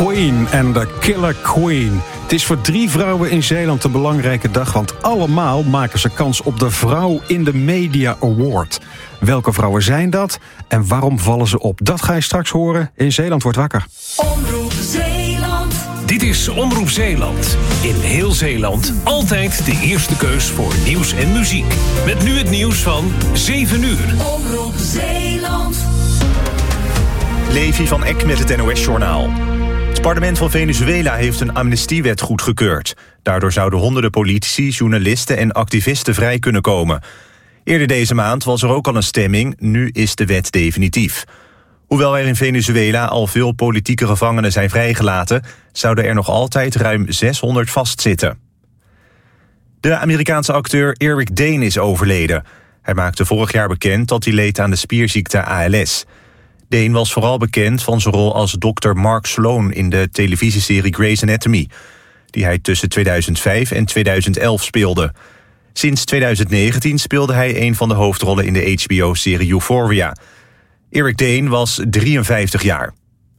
Queen en de Killer Queen. Het is voor 3 vrouwen in Zeeland een belangrijke dag, want allemaal maken ze kans op de Vrouw in de Media Award. Welke vrouwen zijn dat en waarom vallen ze op? Dat ga je straks horen in Zeeland wordt wakker. Omroep Zeeland. Dit is Omroep Zeeland. In heel Zeeland altijd de eerste keus voor nieuws en muziek. Met nu het nieuws van 7 uur. Omroep Zeeland. Levi van Eck met het NOS-journaal. Het parlement van Venezuela heeft een amnestiewet goedgekeurd. Daardoor zouden honderden politici, journalisten en activisten vrij kunnen komen. Eerder deze maand was er ook al een stemming, nu is de wet definitief. Hoewel er in Venezuela al veel politieke gevangenen zijn vrijgelaten, zouden er nog altijd ruim 600 vastzitten. De Amerikaanse acteur Eric Dane is overleden. Hij maakte vorig jaar bekend dat hij leed aan de spierziekte ALS. Dane was vooral bekend van zijn rol als Dr. Mark Sloan in de televisieserie Grey's Anatomy, die hij tussen 2005 en 2011 speelde. Sinds 2019 speelde hij een van de hoofdrollen in de HBO-serie Euphoria. Eric Dane was 53 jaar.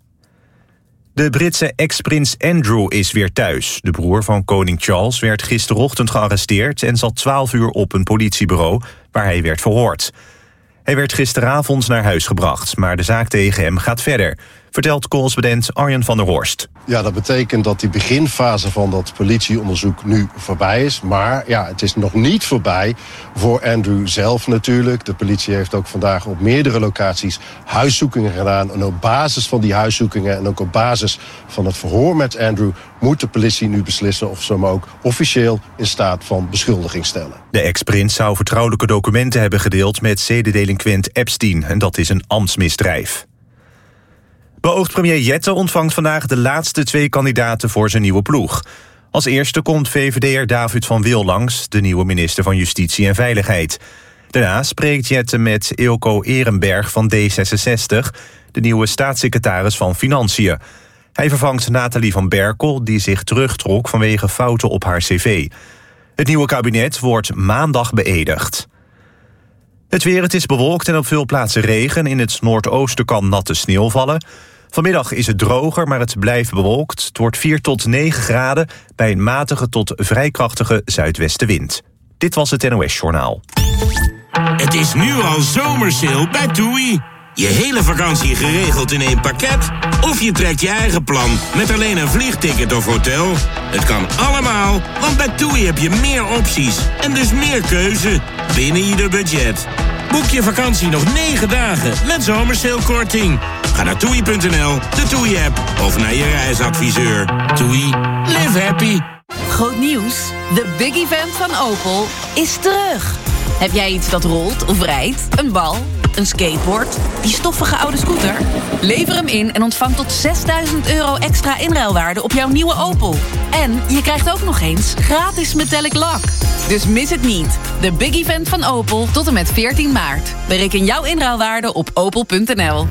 De Britse ex-prins Andrew is weer thuis. De broer van koning Charles werd gisterochtend gearresteerd en zat 12 uur op een politiebureau waar hij werd verhoord. Hij werd gisteravond naar huis gebracht, maar de zaak tegen hem gaat verder, vertelt correspondent Arjen van der Horst. Ja, dat betekent dat die beginfase van dat politieonderzoek nu voorbij is. Maar ja, het is nog niet voorbij voor Andrew zelf natuurlijk. De politie heeft ook vandaag op meerdere locaties huiszoekingen gedaan. En op basis van die huiszoekingen en ook op basis van het verhoor met Andrew moet de politie nu beslissen of ze hem ook officieel in staat van beschuldiging stellen. De ex-prins zou vertrouwelijke documenten hebben gedeeld met zedendelinquent Epstein. En dat is een ambtsmisdrijf. Beoogd premier Jette ontvangt vandaag de laatste 2 kandidaten voor zijn nieuwe ploeg. Als eerste komt VVD'er David van Wil langs, de nieuwe minister van Justitie en Veiligheid. Daarna spreekt Jette met Eelco Ehrenberg van D66, de nieuwe staatssecretaris van Financiën. Hij vervangt Nathalie van Berkel, die zich terugtrok vanwege fouten op haar cv. Het nieuwe kabinet wordt maandag beëdigd. Het weer, het is bewolkt en op veel plaatsen regen. In het noordoosten kan natte sneeuw vallen. Vanmiddag is het droger, maar het blijft bewolkt. Het wordt 4 tot 9 graden bij een matige tot vrij krachtige zuidwestenwind. Dit was het NOS-journaal. Het is nu al zomersale bij TUI. Je hele vakantie geregeld in 1 pakket? Of je trekt je eigen plan met alleen een vliegticket of hotel? Het kan allemaal, want bij TUI heb je meer opties en dus meer keuze binnen ieder budget. Boek je vakantie nog 9 dagen met zomersalekorting. Ga naar TUI.nl, de TUI-app of naar je reisadviseur. TUI, live happy. Groot nieuws, de big event van Opel is terug. Heb jij iets dat rolt of rijdt? Een bal? Een skateboard? Die stoffige oude scooter? Lever hem in en ontvang tot €6.000 extra inruilwaarde op jouw nieuwe Opel. En je krijgt ook nog eens gratis metallic lak. Dus mis het niet. De big event van Opel tot en met 14 maart. Bereken jouw inruilwaarde op opel.nl.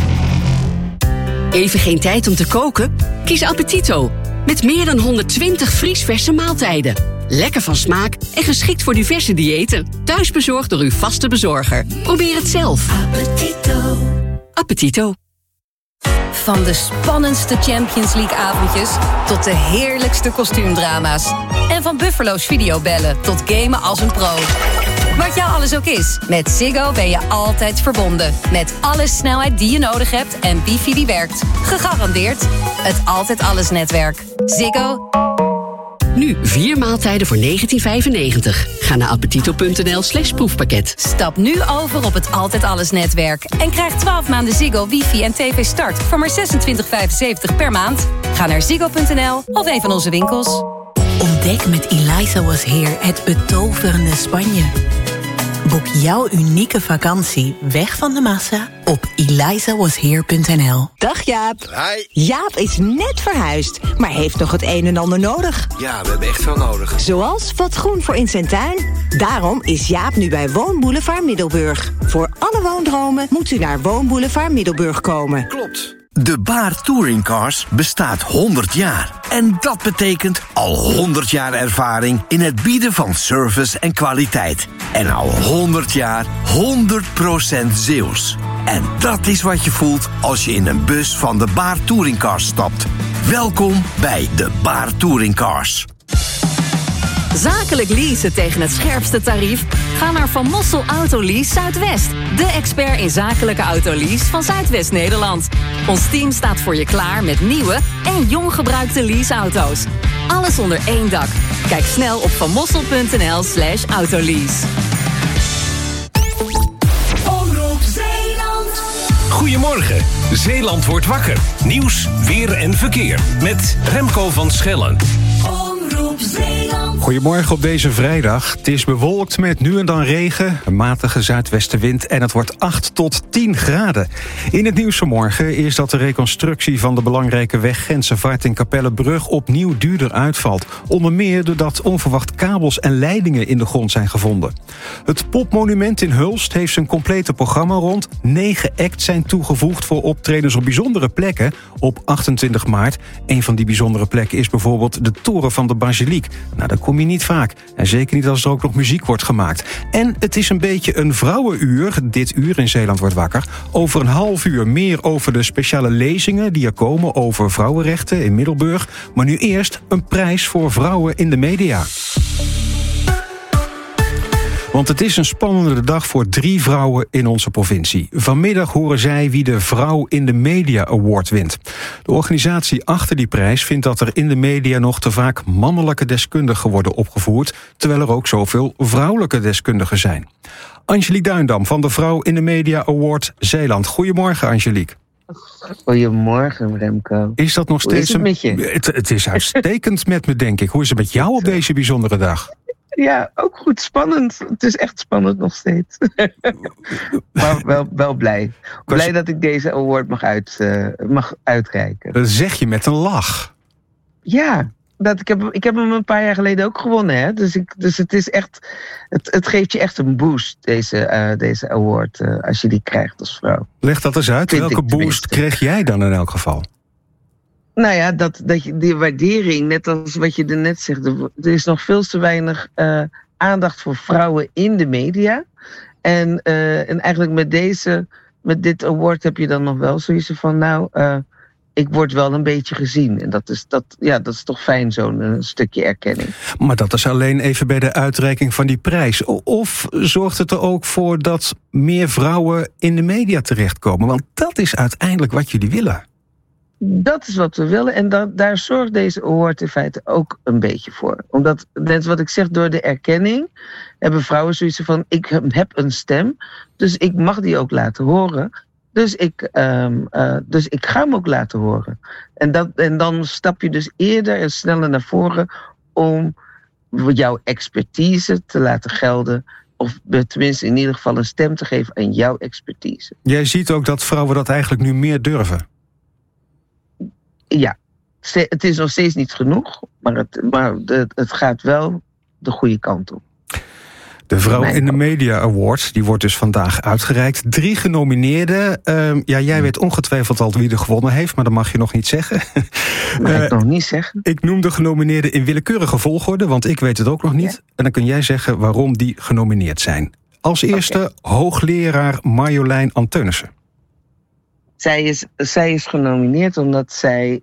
Even geen tijd om te koken? Kies Appetito. Met meer dan 120 vriesverse maaltijden. Lekker van smaak en geschikt voor diverse diëten. Thuisbezorgd door uw vaste bezorger. Probeer het zelf. Appetito. Appetito. Van de spannendste Champions League avondjes tot de heerlijkste kostuumdrama's. En van Buffalo's videobellen tot gamen als een pro. Wat jou alles ook is, met Ziggo ben je altijd verbonden. Met alle snelheid die je nodig hebt en wifi die werkt. Gegarandeerd het Altijd Alles netwerk. Ziggo. Nu 4 maaltijden voor €19,95. Ga naar appetito.nl/proefpakket. Stap nu over op het Altijd Alles netwerk. En krijg 12 maanden Ziggo, wifi en tv start voor maar €26,75 per maand. Ga naar ziggo.nl of een van onze winkels. Ontdek met Eliza Was Here het betoverende Spanje. Boek jouw unieke vakantie weg van de massa op elizawasheer.nl. Dag Jaap. Hi. Jaap is net verhuisd, maar heeft nog het een en ander nodig. Ja, we hebben echt veel nodig. Zoals wat groen voor in zijn tuin. Daarom is Jaap nu bij Woonboulevard Middelburg. Voor alle woondromen moet u naar Woonboulevard Middelburg komen. Klopt. De Baar Touringcars bestaat 100 jaar. En dat betekent al 100 jaar ervaring in het bieden van service en kwaliteit. En al 100 jaar 100% Zeeuws. En dat is wat je voelt als je in een bus van de Baar Touringcars stapt. Welkom bij de Baar Touringcars. Zakelijk leasen tegen het scherpste tarief? Ga naar Van Mossel Autolease Zuidwest. De expert in zakelijke autolease van Zuidwest-Nederland. Ons team staat voor je klaar met nieuwe en jong gebruikte leaseauto's. Alles onder één dak. Kijk snel op vanmossel.nl/autolease. Omroep Zeeland. Goedemorgen, Zeeland wordt wakker. Nieuws, weer en verkeer. Met Remco van Schellen. Omroep Zeeland. Goedemorgen op deze vrijdag. Het is bewolkt met nu en dan regen, een matige zuidwestenwind en het wordt 8 tot 10 graden. In het nieuws vanmorgen is dat de reconstructie van de belangrijke weg Gentse-Vaart in Capellebrug opnieuw duurder uitvalt. Onder meer doordat onverwacht kabels en leidingen in de grond zijn gevonden. Het Popmonument in Hulst heeft zijn complete programma rond. 9 acts zijn toegevoegd voor optredens op bijzondere plekken op 28 maart. Een van die bijzondere plekken is bijvoorbeeld de Toren van de Basiliek. Nou, daar kom je niet vaak. En zeker niet als er ook nog muziek wordt gemaakt. En het is een beetje een vrouwenuur. Dit uur in Zeeland wordt wakker. Over een half uur meer over de speciale lezingen die er komen over vrouwenrechten in Middelburg. Maar nu eerst een prijs voor vrouwen in de media. Want het is een spannende dag voor 3 vrouwen in onze provincie. Vanmiddag horen zij wie de Vrouw in de Media Award wint. De organisatie achter die prijs vindt dat er in de media nog te vaak mannelijke deskundigen worden opgevoerd, terwijl er ook zoveel vrouwelijke deskundigen zijn. Angelique Duindam van de Vrouw in de Media Award Zeeland. Goedemorgen, Angelique. Goedemorgen, Remco. Is dat nog steeds Hoe is het met je? Het is uitstekend met me, denk ik. Hoe is het met jou op deze bijzondere dag? Ja, ook goed. Spannend. Het is echt spannend nog steeds. Maar wel blij. Blij dat ik deze award mag uitreiken. Dat zeg je met een lach. Ja, ik heb hem een paar jaar geleden ook gewonnen. Hè? Dus het is echt. Het geeft je echt een boost, deze award, als je die krijgt als vrouw. Leg dat eens uit. Welke boost kreeg jij dan in elk geval? Nou ja, dat je die waardering, net als wat je er net zegt, er is nog veel te weinig aandacht voor vrouwen in de media. En eigenlijk met dit award heb je dan nog wel zoiets van, ik word wel een beetje gezien. En dat is toch fijn, zo'n stukje erkenning. Maar dat is alleen even bij de uitreiking van die prijs. Of zorgt het er ook voor dat meer vrouwen in de media terechtkomen? Want dat is uiteindelijk wat jullie willen. Dat is wat we willen en daar zorgt deze award in feite ook een beetje voor. Omdat, net wat ik zeg, door de erkenning hebben vrouwen zoiets van, ik heb een stem, dus ik mag die ook laten horen. Dus ik ga hem ook laten horen. En dan stap je dus eerder en sneller naar voren om jouw expertise te laten gelden. Of tenminste in ieder geval een stem te geven aan jouw expertise. Jij ziet ook dat vrouwen dat eigenlijk nu meer durven. Ja, het is nog steeds niet genoeg, maar het gaat wel de goede kant op. De Vrouw in de Media Award, die wordt dus vandaag uitgereikt. 3 genomineerden. Jij weet ongetwijfeld al wie er gewonnen heeft, maar dat mag je nog niet zeggen. Mag ik nog niet zeggen? Ik noem de genomineerden in willekeurige volgorde, want ik weet het ook nog niet. Ja. En dan kun jij zeggen waarom die genomineerd zijn. Als eerste hoogleraar Marjolein Anteunissen. Zij is genomineerd omdat zij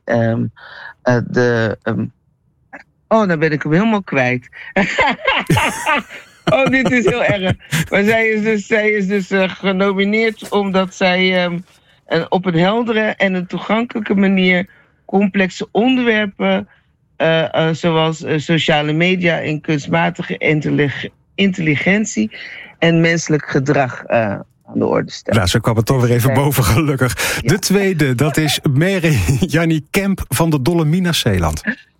dan ben ik hem helemaal kwijt. Oh, dit is heel erg. Maar zij is dus genomineerd omdat zij op een heldere en een toegankelijke manier complexe onderwerpen zoals sociale media en kunstmatige intelligentie en menselijk gedrag aan de orde stellen. Nou, zo kwam het toch weer even boven, gelukkig. Ja. De tweede, dat is Mary Jannie Kemp van de Dolomina Zeeland.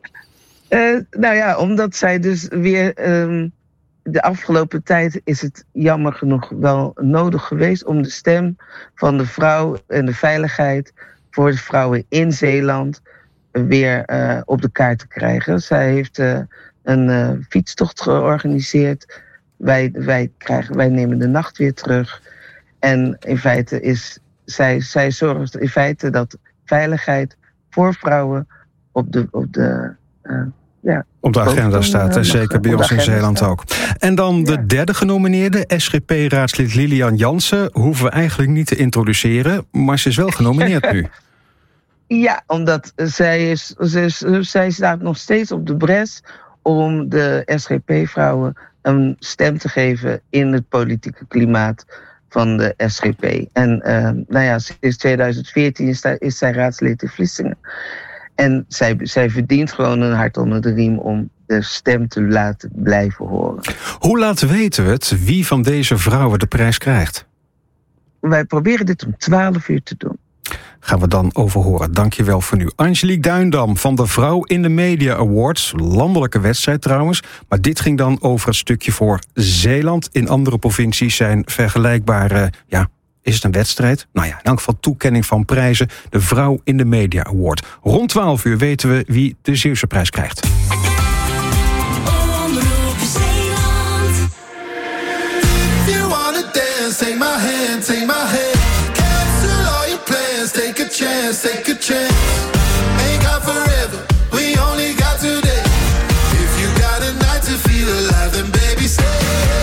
Omdat zij dus weer de afgelopen tijd is het jammer genoeg wel nodig geweest om de stem van de vrouw en de veiligheid voor de vrouwen in Zeeland weer op de kaart te krijgen. Zij heeft een fietstocht georganiseerd. Wij nemen de nacht weer terug. En in feite zij zorgt in feite dat veiligheid voor vrouwen op op de agenda staat. En zeker bij ons in Zeeland ook. En dan de derde genomineerde, SGP-raadslid Lilian Jansen. Hoeven we eigenlijk niet te introduceren, maar ze is wel genomineerd nu. Ja, omdat zij staat nog steeds op de bres om de SGP-vrouwen een stem te geven in het politieke klimaat van de SGP. En sinds 2014 is zij raadslid in Vlissingen. En zij verdient gewoon een hart onder de riem om de stem te laten blijven horen. Hoe laat weten we het wie van deze vrouwen de prijs krijgt? Wij proberen dit om 12 uur te doen. Gaan we dan over horen. Dankjewel voor nu. Angelique Duindam van de Vrouw in de Media Awards. Landelijke wedstrijd trouwens. Maar dit ging dan over het stukje voor Zeeland. In andere provincies zijn vergelijkbare... is het een wedstrijd? Nou ja, in elk geval toekenning van prijzen. De Vrouw in de Media Award. Rond 12 uur weten we wie de Zeeuwse prijs krijgt. Omroep Zeeland. You wanna dance, take my hand, take my hand. Cancel all your plans, take a chance, take a chance. Ain't got forever, we only got today. If you got a night to feel alive, then baby stay.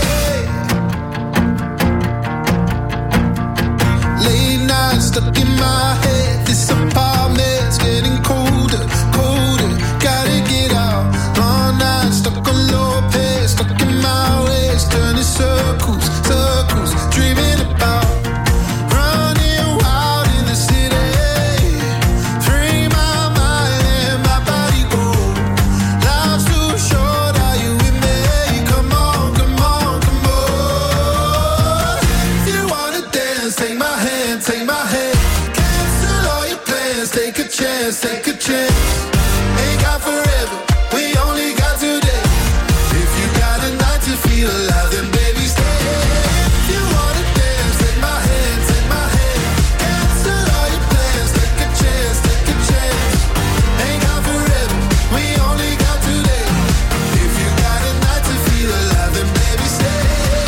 Late nights stuck in my head, this apartment's getting colder, colder. Gotta get out, long nights stuck on low pace, stuck in my ways, turning circles, circles, dreaming about running wild in the city. Free my mind and my body go. Life's too short, are you with me? Come on, come on, come on. If you wanna dance, take my hand, take my hand. Cancel all your plans, take a chance, take a chance. Ain't got forever, we only got today. If you got a night to feel alive, then baby stay. If you wanna dance, take my hand, take my hand. Cancel all your plans, take a chance, take a chance. Ain't got forever, we only got today. If you got a night to feel alive, then baby stay.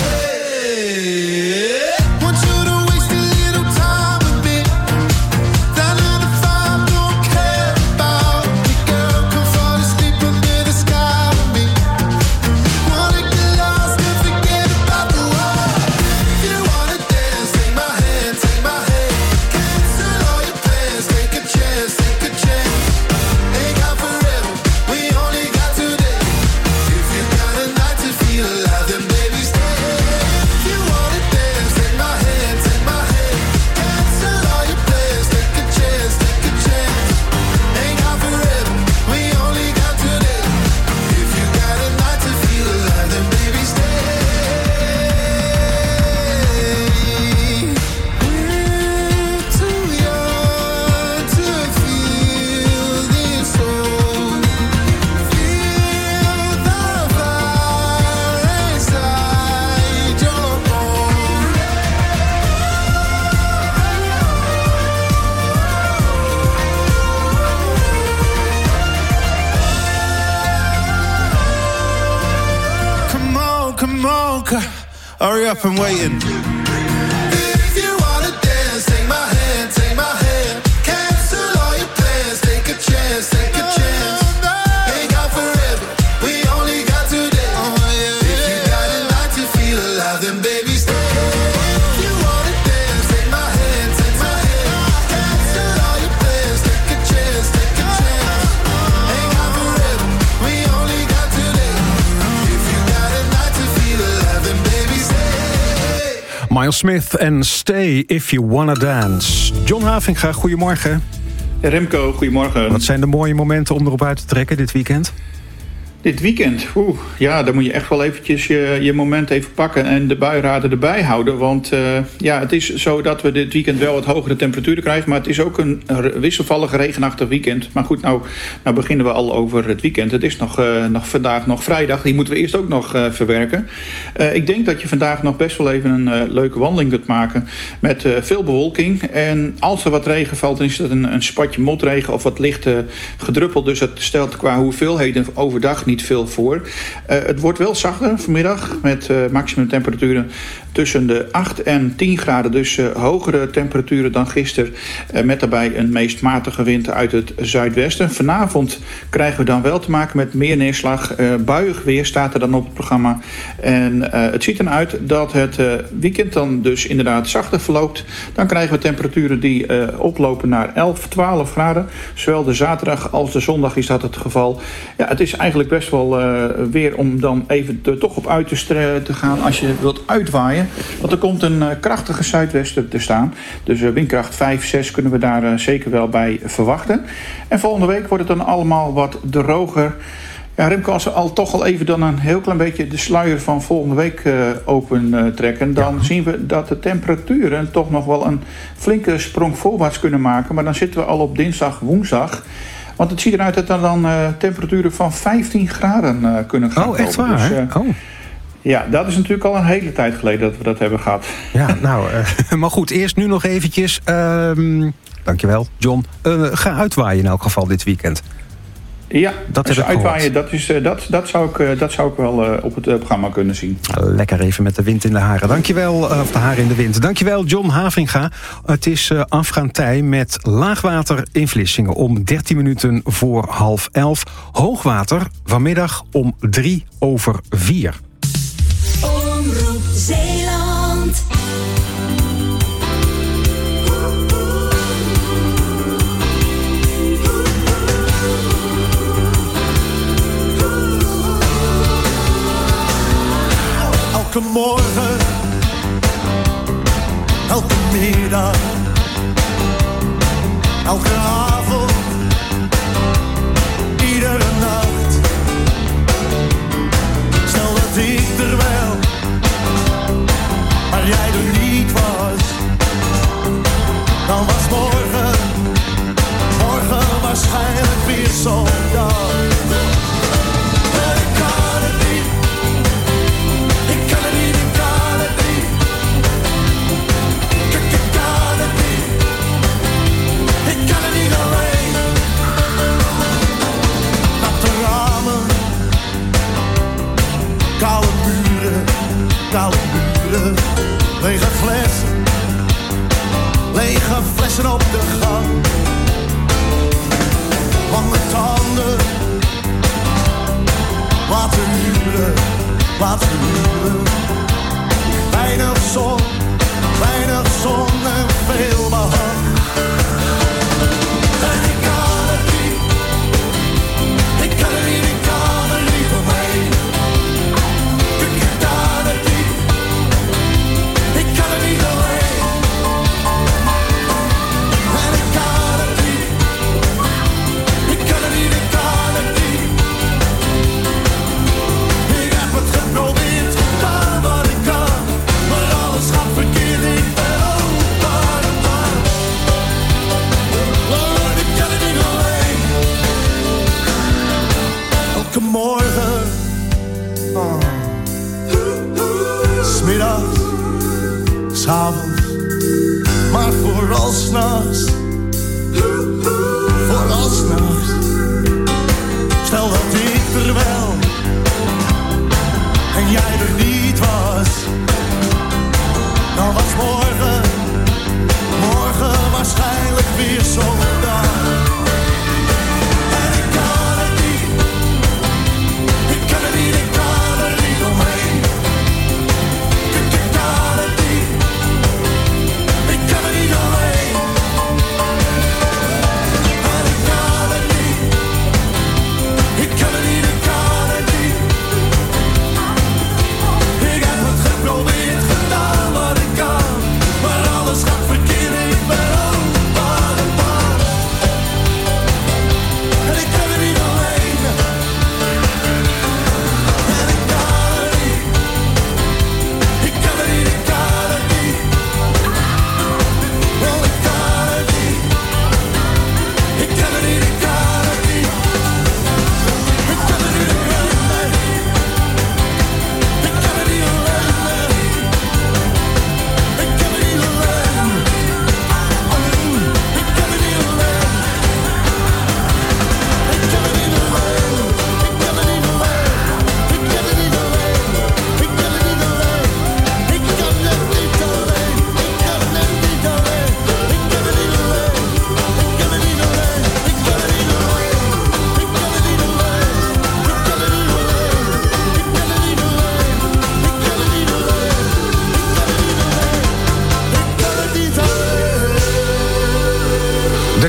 Want you to waste a little time with me. That 9 to 5 don't care about me, girl. Come fall asleep under the sky with me. Wanna get lost and forget about the world. If you wanna dance, take my hand, take my hand. Cancel all your plans, take a chance, take a chance. Ain't got forever, we only got today. If you got a night to feel alive, then baby stay. If you wanna dance, take my hand, take my hand. Cancel all your plans, take a chance, take a chance. Ain't got forever, we only got today. If you got a night to feel alive, then baby stay. We're too young to feel this old. Feel the fire inside your bones. Come on, hurry up and waiting. If you wanna dance, take my hand, take my hand. Cancel all your plans, take a chance, take a chance. Ain't got forever, we only got today. If you got a night to feel alive, then baby stay. If you wanna dance, take my hand, take my hand. Cancel all your plans, take a chance, take a chance. Ain't got forever, we only got today. If you got a night to feel alive, then baby stay. Miles Smith en Stay If You Wanna Dance. John Havinga, goedemorgen. Remco, goedemorgen. Wat zijn de mooie momenten om erop uit te trekken dit weekend? Dit weekend, dan moet je echt wel eventjes je moment even pakken en de buiraden erbij houden. Want het is zo dat we dit weekend wel wat hogere temperaturen krijgen. Maar het is ook een wisselvallig regenachtig weekend. Maar goed, nou beginnen we al over het weekend. Het is nog vandaag nog vrijdag. Die moeten we eerst ook nog verwerken. Ik denk dat je vandaag nog best wel even een leuke wandeling kunt maken. Met veel bewolking. En als er wat regen valt, dan is dat een spatje motregen of wat lichte gedruppel. Dus het stelt qua hoeveelheden overdag niet niet veel voor. Het wordt wel zachter vanmiddag met maximumtemperaturen tussen de 8 en 10 graden. Dus hogere temperaturen dan gisteren. Met daarbij een meest matige wind uit het zuidwesten. Vanavond krijgen we dan wel te maken met meer neerslag. Buiig weer staat er dan op het programma. En het ziet eruit dat het weekend dan dus inderdaad zachter verloopt. Dan krijgen we temperaturen die oplopen naar 11, 12 graden. Zowel de zaterdag als de zondag is dat het geval. Ja, het is eigenlijk best wel weer om dan even er toch op uit te gaan als je wilt uitwaaien. Want er komt een krachtige zuidwesten te staan. Dus windkracht 5, 6 kunnen we daar zeker wel bij verwachten. En volgende week wordt het dan allemaal wat droger. Ja, Remco, als we toch al even dan een heel klein beetje de sluier van volgende week open trekken, dan zien we dat de temperaturen toch nog wel een flinke sprong voorwaarts kunnen maken. Maar dan zitten we al op dinsdag, woensdag. Want het ziet eruit dat er dan temperaturen van 15 graden kunnen gaan komen. Oh, echt waar? Dus, ja, dat is natuurlijk al een hele tijd geleden dat we dat hebben gehad. Ja, nou, maar goed, eerst nu nog eventjes. Dankjewel, John. Ga uitwaaien in elk geval dit weekend. Ja, dat is uitwaaien, dat zou ik wel op het programma kunnen zien. Lekker even met de wind in de haren. Dankjewel, of de haren in de wind. Dankjewel, John Havringa. Het is afgaantij met laagwater in Vlissingen om 13 minuten voor 10:30. Hoogwater vanmiddag om 3:04. Omroep Zeeland. Elke morgen, elke middag, elke avond, iedere nacht. Stel dat ik er wel, maar jij er niet was. Dan was morgen waarschijnlijk weer zo'n dag. Koude muren, lege flessen op de gang. Lange tanden, laten huren. Weinig zon en veel behang. En ik kan het niet, ik kan er niet omheen. Morgen, smiddags, s'avonds, maar vooral s'nachts. Stel dat ik er wel en jij er niet was, dan was morgen waarschijnlijk weer zo'n dag.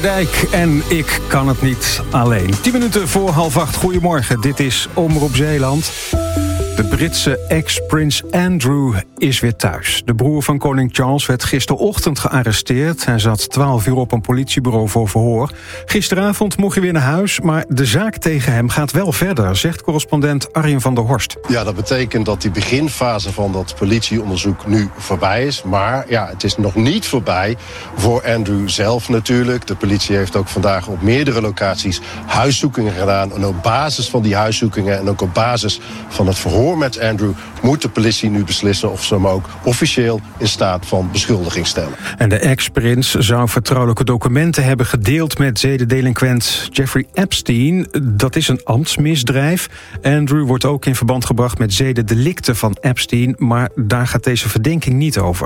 Sloterdijk en ik kan het niet alleen. 10 minuten voor 7:30. Goedemorgen, dit is Omroep Zeeland. De Britse ex-prins Andrew is weer thuis. De broer van koning Charles werd gisterochtend gearresteerd. Hij zat 12 uur op een politiebureau voor verhoor. Gisteravond mocht hij weer naar huis, maar de zaak tegen hem gaat wel verder, zegt correspondent Arjen van der Horst. Ja, dat betekent dat die beginfase van dat politieonderzoek nu voorbij is. Maar ja, het is nog niet voorbij voor Andrew zelf natuurlijk. De politie heeft ook vandaag op meerdere locaties huiszoekingen gedaan. En op basis van die huiszoekingen en ook op basis van het verhoor met Andrew moet de politie nu beslissen of ze hem ook officieel in staat van beschuldiging stellen. En de ex-prins zou vertrouwelijke documenten hebben gedeeld met zedendelinquent Jeffrey Epstein. Dat is een ambtsmisdrijf. Andrew wordt ook in verband gebracht met zedendelicten van Epstein, maar daar gaat deze verdenking niet over.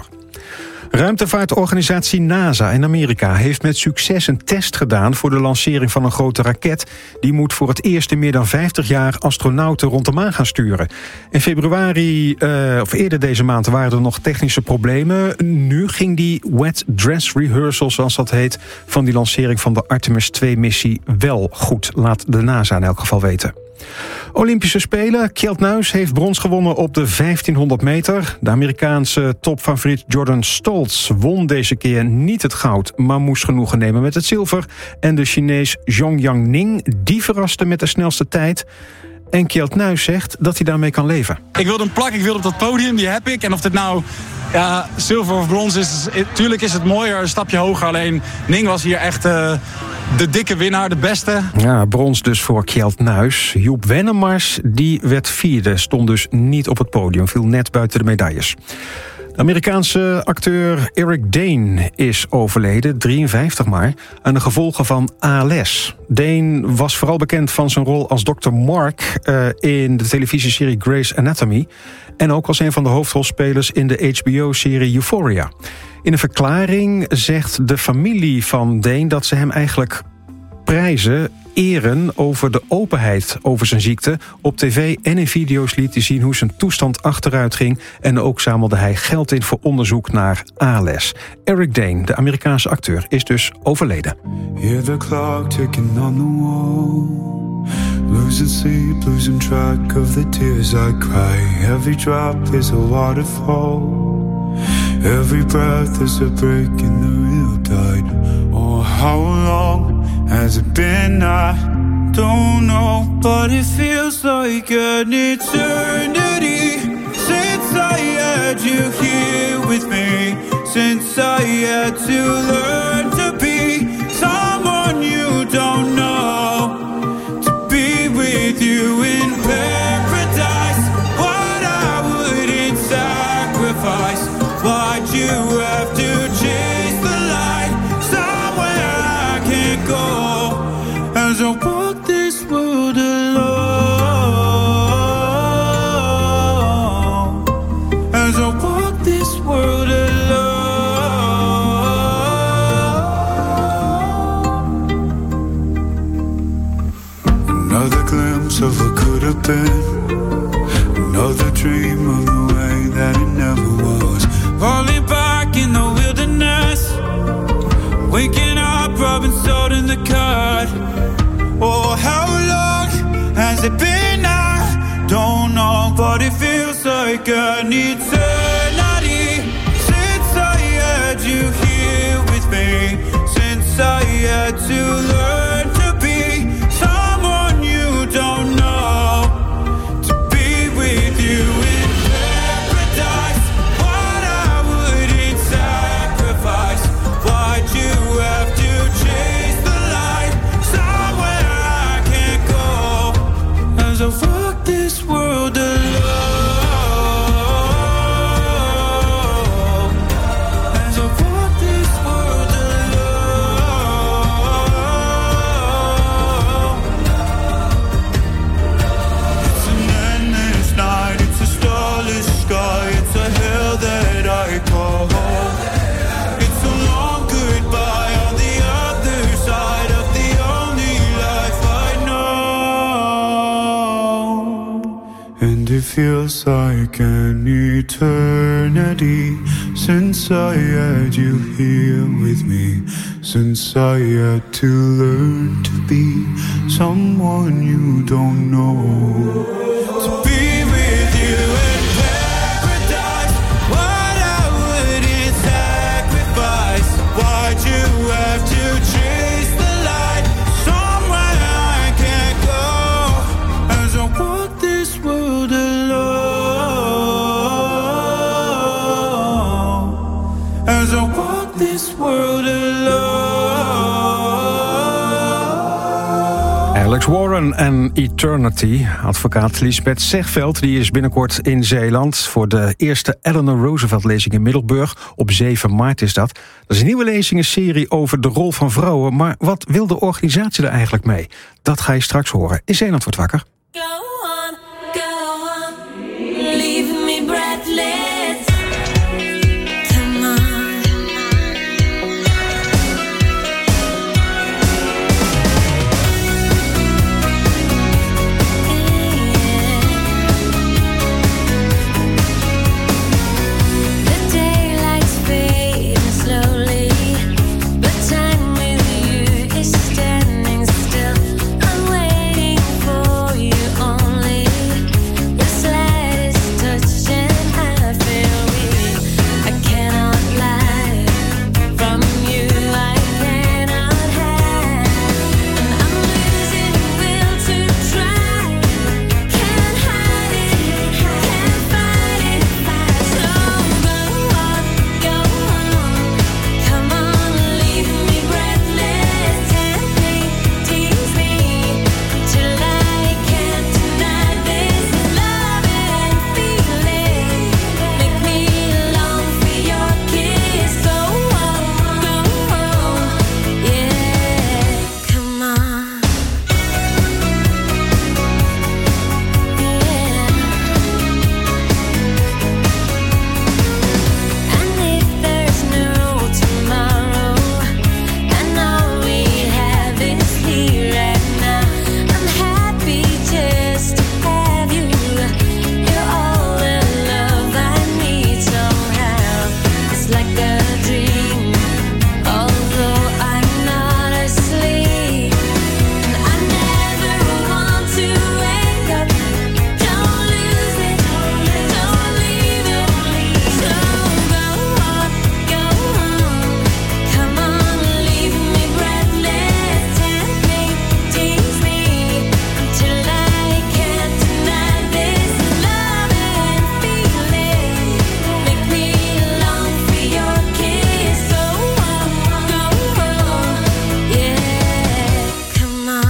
Ruimtevaartorganisatie NASA in Amerika heeft met succes een test gedaan voor de lancering van een grote raket. Die moet voor het eerst in meer dan 50 jaar astronauten rond de maan gaan sturen. In februari, of eerder deze maand, waren er nog technische problemen. Nu ging die wet dress rehearsal, zoals dat heet, van die lancering van de Artemis 2-missie wel goed. Laat de NASA in elk geval weten. Olympische Spelen. Kjeld Nuis heeft brons gewonnen op de 1500 meter. De Amerikaanse topfavoriet Jordan Stoltz won deze keer niet het goud, maar moest genoegen nemen met het zilver. En de Chinees Zhong Yang-ning, die verraste met de snelste tijd. En Kjeld Nuis zegt dat hij daarmee kan leven. Ik wilde een plak, ik wilde op dat podium, die heb ik. En of dit nou zilver of brons is, tuurlijk is het mooier, een stapje hoger. Alleen Ning was hier echt de dikke winnaar, de beste. Ja, brons dus voor Kjeld Nuis. Joep Wennemars, die werd vierde, stond dus niet op het podium. Viel net buiten de medailles. De Amerikaanse acteur Eric Dane is overleden, 53 maar, aan de gevolgen van ALS. Dane was vooral bekend van zijn rol als Dr. Mark in de televisieserie Grey's Anatomy en ook als een van de hoofdrolspelers in de HBO-serie Euphoria. In een verklaring zegt de familie van Dane dat ze hem eigenlijk eren over de openheid over zijn ziekte. Op tv en in video's liet hij zien hoe zijn toestand achteruit ging. En ook zamelde hij geld in voor onderzoek naar ALS. Eric Dane, de Amerikaanse acteur, is dus overleden. Hear the clock ticking on the wall. Losing sleep, losing track of the tears I cry. Every drop is a waterfall. Every breath is a break in the real tide. Oh, how long has it been? I don't know, but it feels like an eternity since I had you here with me, since I had to learn to be someone you don't know, to be with you in paradise. What I wouldn't sacrifice, why'd you have to chase the light somewhere I can't go? As I walk this world alone, as I walk this world alone. Another glimpse of what could have been, another dream of the way that it never was. Falling back in the wilderness, waking up, rubbing salt in the cut. Oh, how long has it been? I don't know, but it feels like an eternity since I had you here with me, since I had to learn to be someone you don't know, to be with you in paradise. What I wouldn't sacrifice, why'd you have to chase the light somewhere I can't go? As I walk this world alone, as I walk this world alone. It's an endless night, it's a starless sky, it's a hell that I call home. It's a long goodbye on the other side of the only life I know. And it feels like an eternity since I had you here with me, since I had to learn to be someone you don't know. To be with you in paradise, what I wouldn't sacrifice. Why'd you have to chase the light somewhere I can't go? As I walk this world alone, as I walk this world alone. Alex Warren en Eternity. Advocaat Lisbeth Zegveld die is binnenkort in Zeeland voor de eerste Eleanor Roosevelt-lezing in Middelburg. Op 7 maart is dat. Dat is een nieuwe lezingenserie over de rol van vrouwen. Maar wat wil de organisatie er eigenlijk mee? Dat ga je straks horen. In Zeeland wordt wakker. Go on, leave me breathless. Come on. The daylight's fading slowly, but time with you is standing still. I'm waiting for you only. The slightest touch and I feel weak. I cannot lie from you. I cannot hide, and I'm losing will to try. Can't hide it, can't fight it. So go on, come on, leave me breathless. Tempt me, tease me, till I can't deny this love and feeling. Make me long for your kiss. Go on, yeah, come on. And if there's no tomorrow, and all we have is here and now, I'm happy just to have you. You're all the love I need somehow. It's like a dream, although I'm not asleep. And I never want to wake up. Don't lose it, don't leave it. So go on, come on, leave me breathless. Tempt me, tease me, till I can't deny this love and feeling. Make me long for your kiss. So yeah, come on.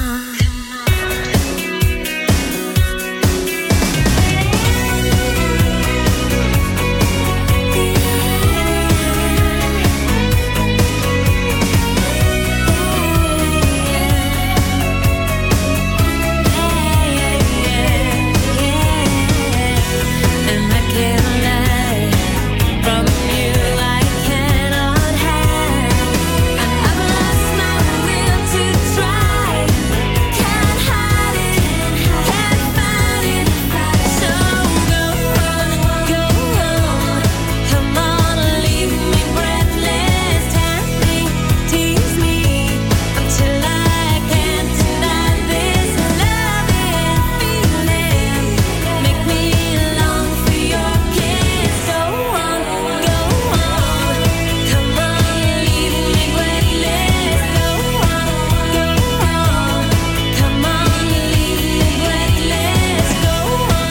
And I can't lie from you. I cannot hide, and I've lost my will to try. Can't hide it, can't fight it. So go on, come on, leave me breathless. Tempt me, tease me, until I can't deny this love and feeling. Make me long for your kiss. Go on, come on, leave me breathless. Go on, come on, leave me breathless. Go on,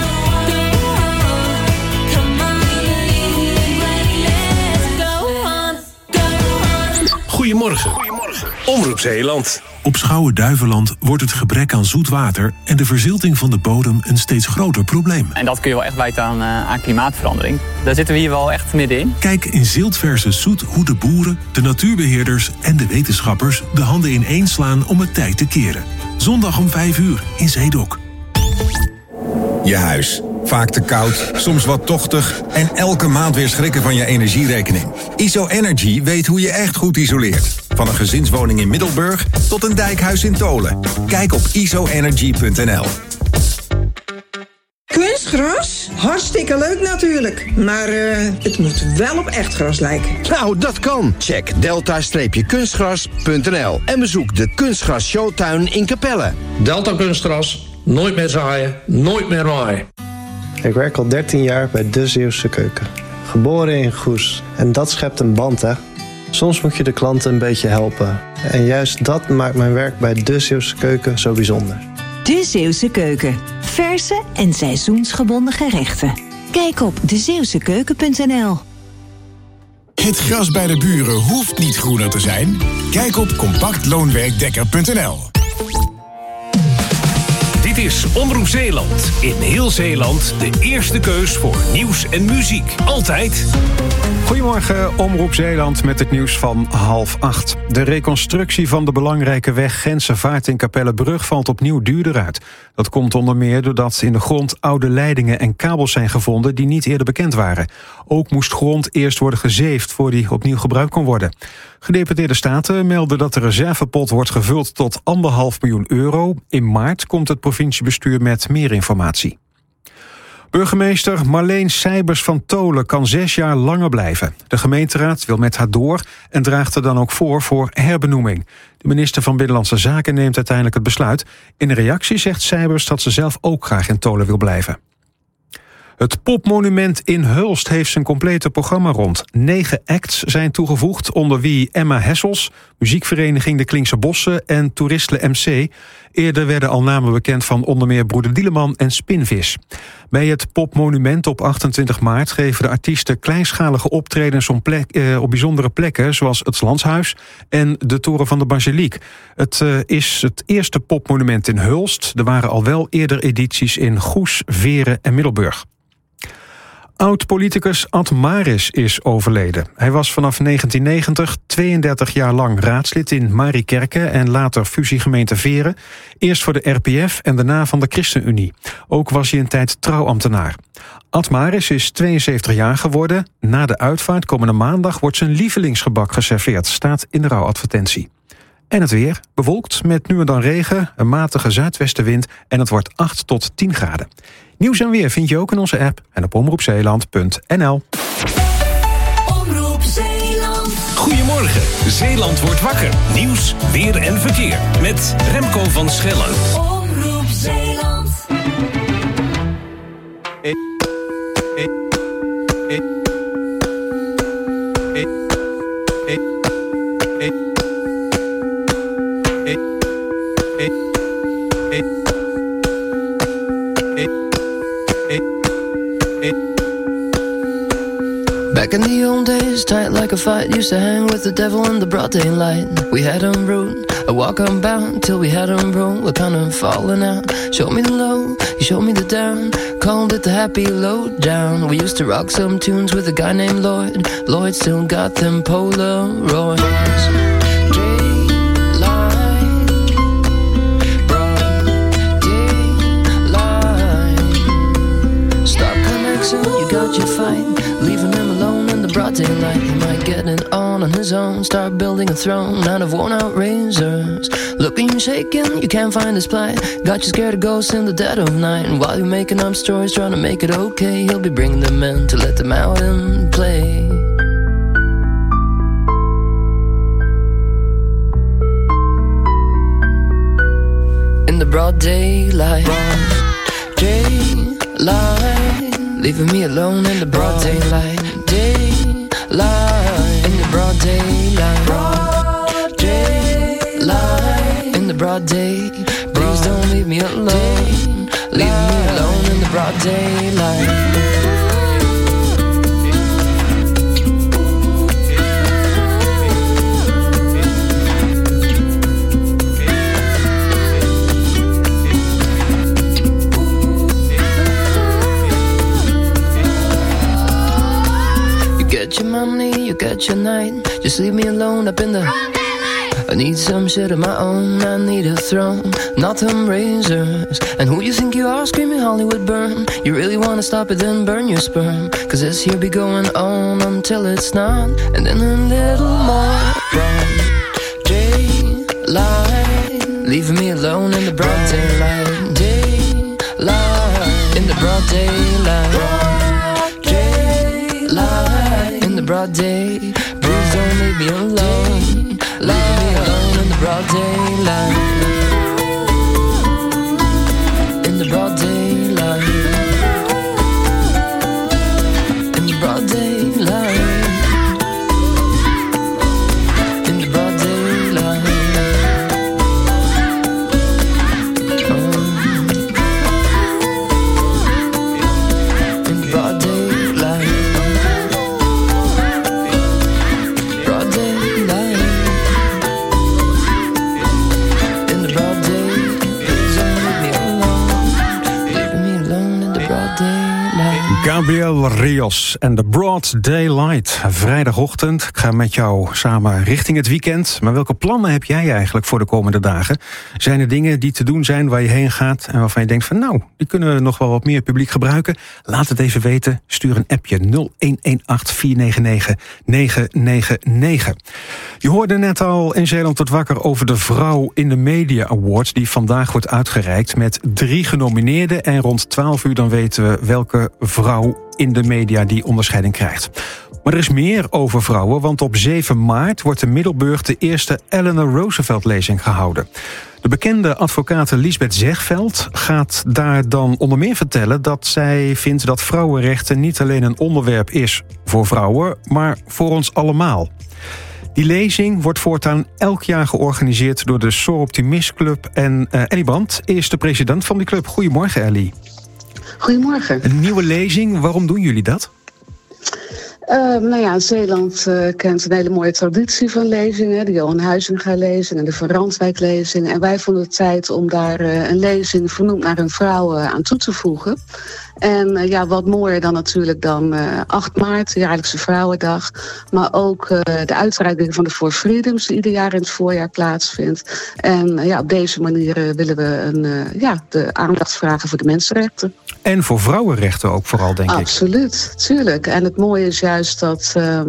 come on, leave me breathless. Go on. Goedemorgen. Omroep Zeeland. Op Schouwen-Duiveland wordt het gebrek aan zoet water en de verzilting van de bodem een steeds groter probleem. En dat kun je wel echt wijten aan klimaatverandering. Daar zitten we hier wel echt middenin. Kijk in Zilt versus Zoet hoe de boeren, de natuurbeheerders en de wetenschappers de handen ineen slaan om het tij te keren. Zondag om 5 uur in Zeedok. Je huis. Vaak te koud, soms wat tochtig en elke maand weer schrikken van je energierekening. ISO Energy weet hoe je echt goed isoleert. Van een gezinswoning in Middelburg tot een dijkhuis in Tolen. Kijk op isoenergy.nl. Kunstgras? Hartstikke leuk natuurlijk. Maar het moet wel op echt gras lijken. Nou, dat kan. Check delta-kunstgras.nl en bezoek de Kunstgras Showtuin in Capelle. Delta Kunstgras. Nooit meer zaaien, nooit meer maaien. Ik werk al 13 jaar bij De Zeeuwse Keuken. Geboren in Goes. En dat schept een band, hè. Soms moet je de klanten een beetje helpen. En juist dat maakt mijn werk bij De Zeeuwse Keuken zo bijzonder. De Zeeuwse Keuken. Verse en seizoensgebonden gerechten. Kijk op dezeeuwsekeuken.nl. Het gras bij de buren hoeft niet groener te zijn. Kijk op compactloonwerkdekker.nl. Dit is Omroep Zeeland. In heel Zeeland de eerste keus voor nieuws en muziek. Altijd. Goedemorgen, Omroep Zeeland met het nieuws van 7:30. De reconstructie van de belangrijke weg Gentse-Vaart in Capellebrug valt opnieuw duurder uit. Dat komt onder meer doordat in de grond oude leidingen en kabels zijn gevonden die niet eerder bekend waren. Ook moest grond eerst worden gezeefd voor die opnieuw gebruikt kon worden. Gedeputeerde Staten melden dat de reservepot wordt gevuld tot €1,5 miljoen. In maart komt het provinciebestuur met meer informatie. Burgemeester Marleen Seibers van Tholen kan 6 jaar langer blijven. De gemeenteraad wil met haar door en draagt er dan ook voor herbenoeming. De minister van Binnenlandse Zaken neemt uiteindelijk het besluit. In een reactie zegt Seibers dat ze zelf ook graag in Tholen wil blijven. Het Popmonument in Hulst heeft zijn complete programma rond. 9 acts zijn toegevoegd, onder wie Emma Hessels, muziekvereniging De Klinkse Bossen en Toeristle MC. Eerder werden al namen bekend van onder meer Broeder Dieleman en Spinvis. Bij het Popmonument op 28 maart geven de artiesten kleinschalige optredens op bijzondere plekken, zoals het Landshuis en de Toren van de Basiliek. Het is het eerste Popmonument in Hulst. Er waren al wel eerder edities in Goes, Veren en Middelburg. Oud-politicus Ad Maris is overleden. Hij was vanaf 1990 32 jaar lang raadslid in Mariekerke en later fusiegemeente Veren. Eerst voor de RPF en daarna van de ChristenUnie. Ook was hij een tijd trouwambtenaar. Ad Maris is 72 jaar geworden. Na de uitvaart komende maandag wordt zijn lievelingsgebak geserveerd, staat in de rouwadvertentie. En het weer, bewolkt met nu en dan regen, een matige zuidwestenwind en het wordt 8 tot 10 graden. Nieuws en weer vind je ook in onze app en op omroepzeeland.nl. Omroep Zeeland. Goedemorgen, Zeeland wordt wakker. Nieuws, weer en verkeer. Met Remco van Schellen. Omroep Zeeland. Back in the old days, tight like a fight, used to hang with the devil in the broad daylight. We had him rude, a walk unbound, till we had him broke, we're kind of falling out. Showed me the low, he showed me the down, called it the happy lowdown. We used to rock some tunes with a guy named Lloyd. Lloyd still got them Polaroids. You got your fight, leaving him alone in the broad daylight. He might get it on his own, start building a throne out of worn-out razors. Looking shaken, you can't find his plight. Got you scared of ghosts in the dead of night. And while you're making up stories, trying to make it okay, he'll be bringing them in to let them out and play. In the broad daylight, leaving me alone in the broad daylight. Daylight, in the broad daylight. Daylight, in the broad day. Please don't leave me alone. Leave me alone in the broad daylight. Get your money, you get your night. Just leave me alone up in the I need some shit of my own. I need a throne, not them razors. And who you think you are screaming Hollywood burn? You really wanna stop it, then burn your sperm. Cause this here be going on until it's not. And then a little more broad daylight, leaving me alone in the broad daylight. Daylight, in the broad daylight. In the broad day, please don't leave me alone. Leave me alone in the broad daylight. In the broad daylight. In the broad daylight. In the broad daylight. In the broad daylight. Broad daylight. In the broad day, please don't leave me alone. Leave me alone in the broad daylight. Gabriel Rios en The Broad Daylight. Vrijdagochtend. Ik ga met jou samen richting het weekend. Maar welke plannen heb jij eigenlijk voor de komende dagen? Zijn er dingen die te doen zijn waar je heen gaat en waarvan je denkt van nou, die kunnen we nog wel wat meer publiek gebruiken? Laat het even weten. Stuur een appje 0118-499-999. Je hoorde net al in Zeeland tot wakker over de Vrouw in de Media Awards die vandaag wordt uitgereikt met 3 genomineerden. En rond 12 uur dan weten we welke vrouw in de media die onderscheiding krijgt. Maar er is meer over vrouwen, want op 7 maart wordt in Middelburg de eerste Eleanor Roosevelt-lezing gehouden. De bekende advocaat Liesbeth Zegveld gaat daar dan onder meer vertellen dat zij vindt dat vrouwenrechten niet alleen een onderwerp is voor vrouwen, maar voor ons allemaal. Die lezing wordt voortaan elk jaar georganiseerd door de Soar Optimist Club. En Ellie Brandt is de president van die club. Goedemorgen, Ellie. Goedemorgen. Een nieuwe lezing, waarom doen jullie dat? Zeeland kent een hele mooie traditie van lezingen. De Johan Huizinga-lezing en de Van Randwijk-lezing. En wij vonden het tijd om daar een lezing vernoemd naar een vrouw aan toe te voegen. En wat mooier dan natuurlijk dan 8 maart, de jaarlijkse Vrouwendag. Maar ook de uitreiking van de Four Freedoms die ieder jaar in het voorjaar plaatsvindt. En op deze manier willen we de aandacht vragen voor de mensenrechten. En voor vrouwenrechten ook vooral, denk ik. Absoluut, tuurlijk. En het mooie is juist dat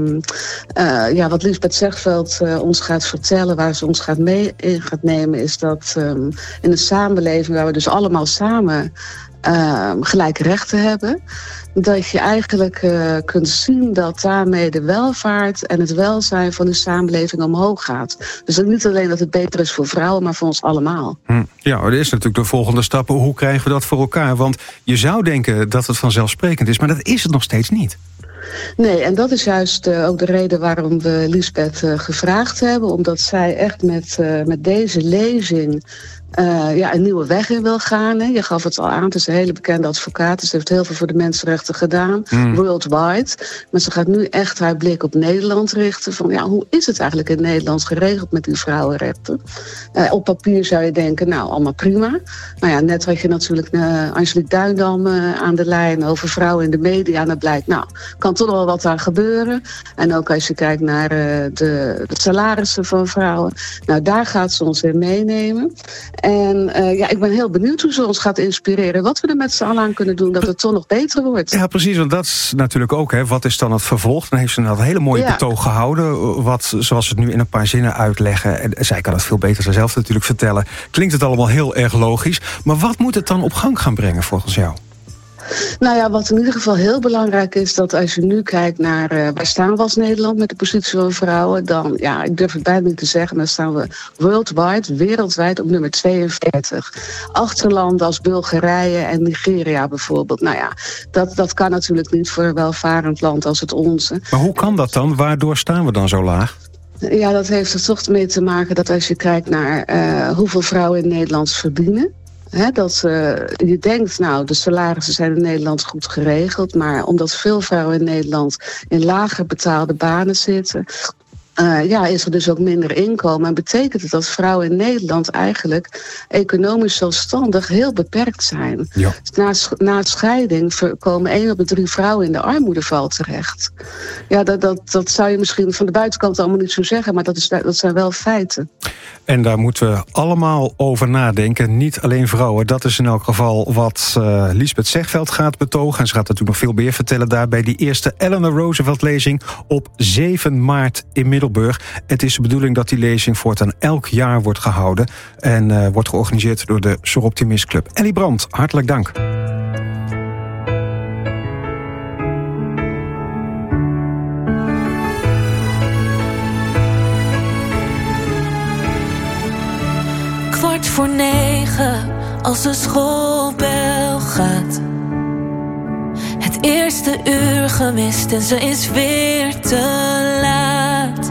wat Liesbeth Zegveld ons gaat vertellen, waar ze ons mee in gaat nemen, is dat in een samenleving waar we dus allemaal samen gelijke rechten hebben, dat je eigenlijk kunt zien dat daarmee de welvaart en het welzijn van de samenleving omhoog gaat. Dus niet alleen dat het beter is voor vrouwen, maar voor ons allemaal. Ja, er is natuurlijk de volgende stap. Hoe krijgen we dat voor elkaar? Want je zou denken dat het vanzelfsprekend is, maar dat is het nog steeds niet. Nee, en dat is juist ook de reden waarom we Liesbeth gevraagd hebben. Omdat zij echt met deze lezing een nieuwe weg in wil gaan. Hè. Je gaf het al aan, het is een hele bekende advocaat. Ze heeft heel veel voor de mensenrechten gedaan, worldwide. Maar ze gaat nu echt haar blik op Nederland richten. Van hoe is het eigenlijk in Nederland geregeld met die vrouwenrechten? Op papier zou je denken, allemaal prima. Maar net had je natuurlijk Angelique Duindam aan de lijn over vrouwen in de media. En dat blijkt, kan toch wel wat aan gebeuren. En ook als je kijkt naar de salarissen van vrouwen. Daar gaat ze ons in meenemen. En ik ben heel benieuwd hoe ze ons gaat inspireren. Wat we er met z'n allen aan kunnen doen, dat het toch nog beter wordt. Ja, precies, want dat is natuurlijk ook, wat is dan het vervolg? Dan heeft ze een hele mooie betoog gehouden. Wat, zoals we het nu in een paar zinnen uitleggen. En zij kan het veel beter zelf natuurlijk vertellen. Klinkt het allemaal heel erg logisch. Maar wat moet het dan op gang gaan brengen volgens jou? Wat in ieder geval heel belangrijk is, dat als je nu kijkt naar waar staan we als Nederland met de positie van vrouwen, dan, ik durf het bijna niet te zeggen, dan staan we wereldwijd op nummer 42. Achter landen als Bulgarije en Nigeria bijvoorbeeld. Dat kan natuurlijk niet voor een welvarend land als het onze. Maar hoe kan dat dan? Waardoor staan we dan zo laag? Ja, dat heeft er toch mee te maken dat als je kijkt naar hoeveel vrouwen in Nederland verdienen. Je denkt, de salarissen zijn in Nederland goed geregeld, maar omdat veel vrouwen in Nederland in lager betaalde banen zitten, is er dus ook minder inkomen. En betekent het dat vrouwen in Nederland eigenlijk economisch zelfstandig heel beperkt zijn. Ja. Na scheiding komen 1 op de 3 vrouwen in de armoedeval terecht. Ja, dat zou je misschien van de buitenkant allemaal niet zo zeggen, maar dat zijn wel feiten. En daar moeten we allemaal over nadenken. Niet alleen vrouwen. Dat is in elk geval wat Liesbeth Zegveld gaat betogen. En ze gaat natuurlijk nog veel meer vertellen daar bij die eerste Eleanor Roosevelt-lezing op 7 maart in Middelburg. Het is de bedoeling dat die lezing voortaan elk jaar wordt gehouden. En wordt georganiseerd door de Soar Optimist Club. Ellie Brandt, hartelijk dank. zwijgen als de schoolbel gaat. Het eerste uur gemist en ze is weer te laat.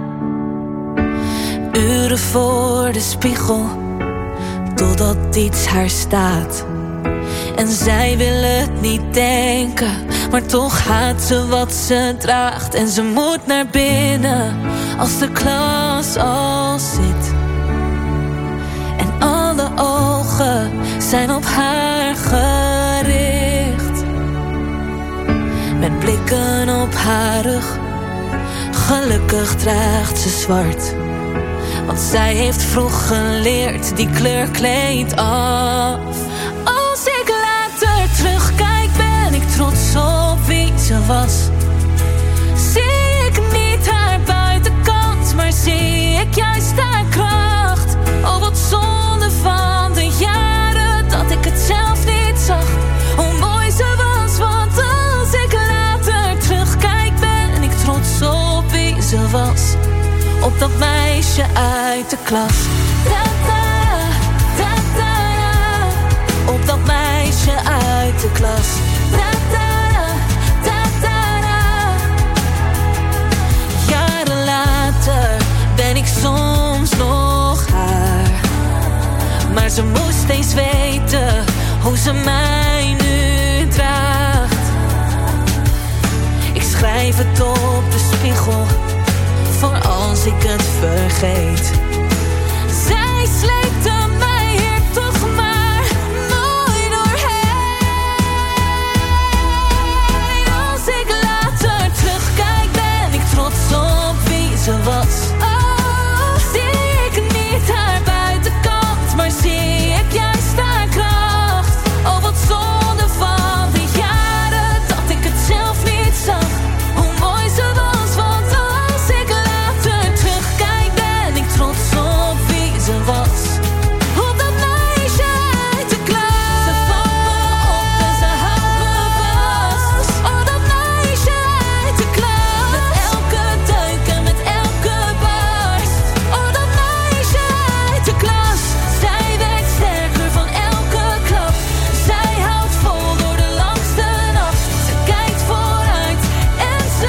Uren voor de spiegel, totdat iets haar staat. En zij wil het niet denken, maar toch haat ze wat ze draagt. En ze moet naar binnen als de klas al zit. En alle ogen zijn op haar gericht. Met blikken op haar rug, gelukkig draagt ze zwart. Want zij heeft vroeg geleerd, die kleur kleedt af. Als ik later terugkijk, ben ik trots op wie ze was. Zie ik niet haar buitenkant, maar zie ik juist haar kracht. Oh, wat zonde van de jaren, dat ik het zelf niet zag. Hoe mooi ze was, want als ik later terugkijk, ben ik trots op wie ze was. Op dat meisje uit de klas. Da-da, da-da, op dat meisje uit de klas. Da-da, da-da. Jaren later ben ik soms nog haar. Maar ze moest eens weten hoe ze mij nu draagt. Ik schrijf het op de spiegel, voor als ik het vergeet. Zij sleepte mij hier toch maar nooit doorheen. Als ik later terugkijk, ben ik trots op wie ze was. Oh, zie ik niet haar buitenkant, maar zie ik juist haar kracht. Oh, wat zonde van de jaren, dat ik het zelf niet zag. Hoe mooi ze was, want als ik later terugkijk, ben ik trots op wie ze was. Op dat meisje uit de klas. Ze vangt me op en ze houdt me vast. Oh, dat meisje uit de klas. Met elke deuk en met elke barst. Oh, dat meisje uit de klas. Zij werd sterker van elke klap. Zij houdt vol door de langste nacht. Ze kijkt vooruit en ze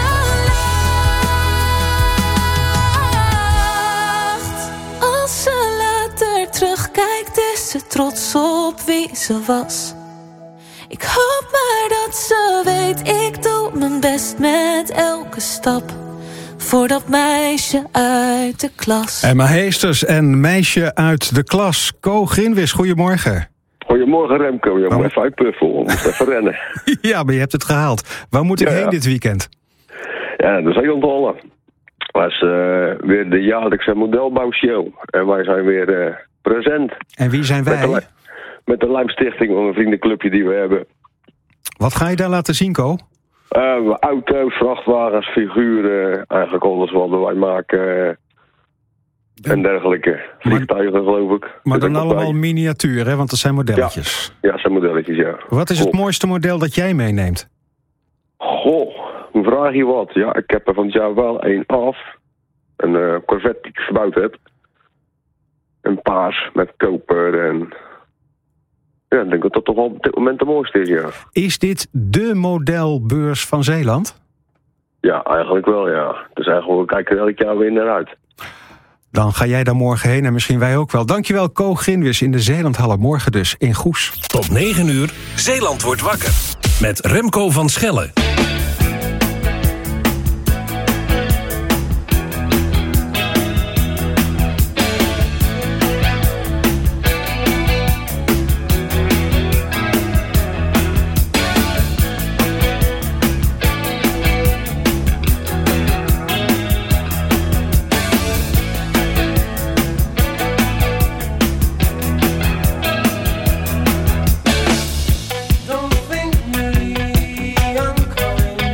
lacht. Als ze later terugkijkt, is ze trots op wie ze was. Ik hoop maar dat ze weet, ik doe mijn best met elke stap. Voor dat meisje uit de klas. Emma Heesters en meisje uit de klas. Ko Grinwis, goedemorgen. Goedemorgen Remco, je moet even uitpuffen, we moeten even rennen. Ja, maar je hebt het gehaald. Waar moet ik heen dit weekend? Ja, de Zeelandhallen. Dat is weer de jaarlijkse modelbouwshow. En wij zijn weer present. En wie zijn wij? Met de Lijmstichting, een vriendenclubje die we hebben. Wat ga je daar laten zien, Ko? Auto's, vrachtwagens, figuren, eigenlijk alles wat wij maken. En dergelijke. Vliegtuigen, geloof ik. Maar dan allemaal miniatuur, hè? Want dat zijn modelletjes. Ja, dat zijn modelletjes, ja. Wat is het mooiste model dat jij meeneemt? Goh, hoe vraag je wat? Ja, ik heb er van het jaar wel één af. Een Corvette die ik verbouwd heb. Een paars met koper en... Ja, ik denk dat dat toch wel op dit moment de mooiste is, ja. Is dit de modelbeurs van Zeeland? Ja, eigenlijk wel, ja. Dus eigenlijk, we kijken elk jaar weer naar uit. Dan ga jij daar morgen heen en misschien wij ook wel. Dankjewel, Ko Grinwis in de Zeelandhallen. Morgen dus in Goes. Tot 9 uur, Zeeland wordt wakker. Met Remco van Schelle. Don't think me, I'm coming.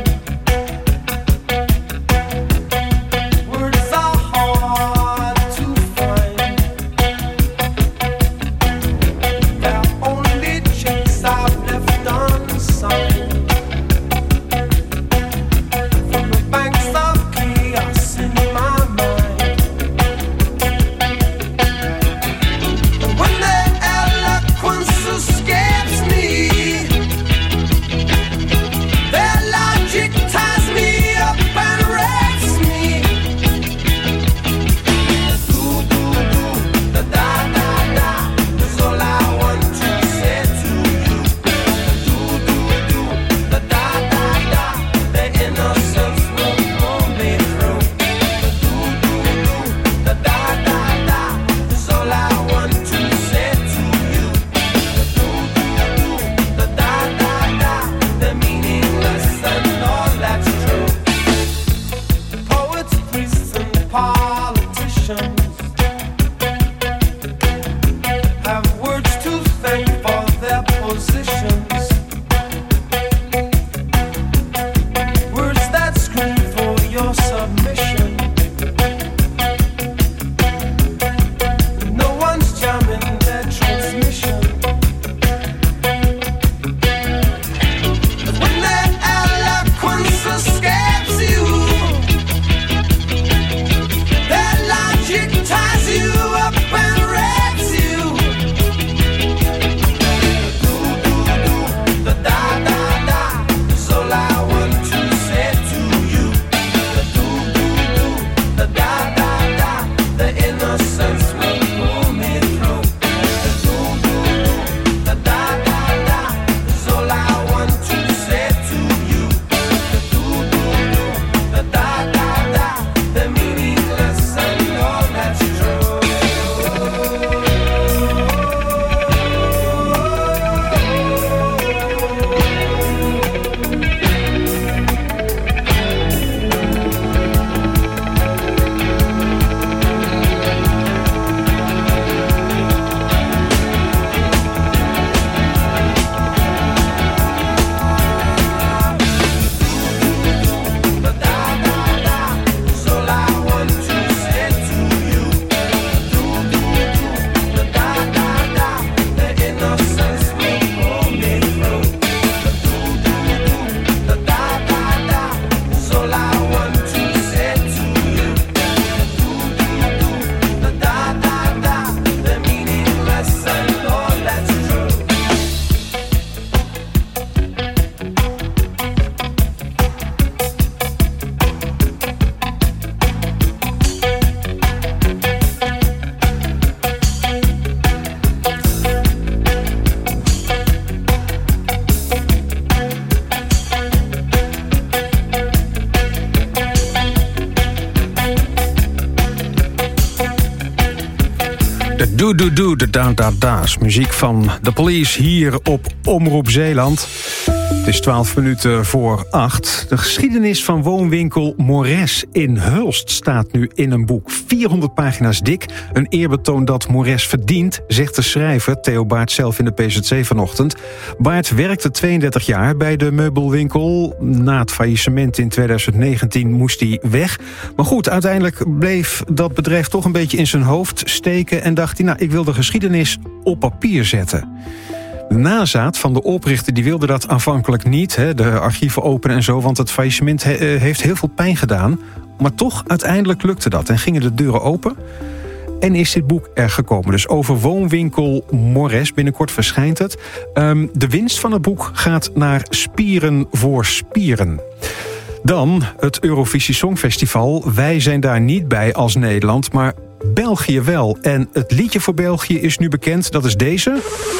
Do, de da-da-da's. Muziek van The Police hier op Omroep Zeeland. Het is 12 minuten voor 8. De geschiedenis van woonwinkel Mores in Hulst staat nu in een boek. 400 pagina's dik. Een eerbetoon dat Mores verdient, zegt de schrijver Theo Baert zelf in de PZC vanochtend. Baert werkte 32 jaar bij de meubelwinkel. Na het faillissement in 2019 moest hij weg. Maar goed, uiteindelijk bleef dat bedrijf toch een beetje in zijn hoofd steken en dacht hij, ik wil de geschiedenis op papier zetten. De nazaat van de oprichter die wilde dat aanvankelijk niet, de archieven openen en zo, want het faillissement heeft heel veel pijn gedaan. Maar toch, uiteindelijk lukte dat en gingen de deuren open. En is dit boek er gekomen. Dus over woonwinkel Mores, binnenkort verschijnt het. De winst van het boek gaat naar Spieren voor Spieren. Dan het Eurovisie Songfestival. Wij zijn daar niet bij als Nederland, maar België wel. En het liedje voor België is nu bekend, dat is deze.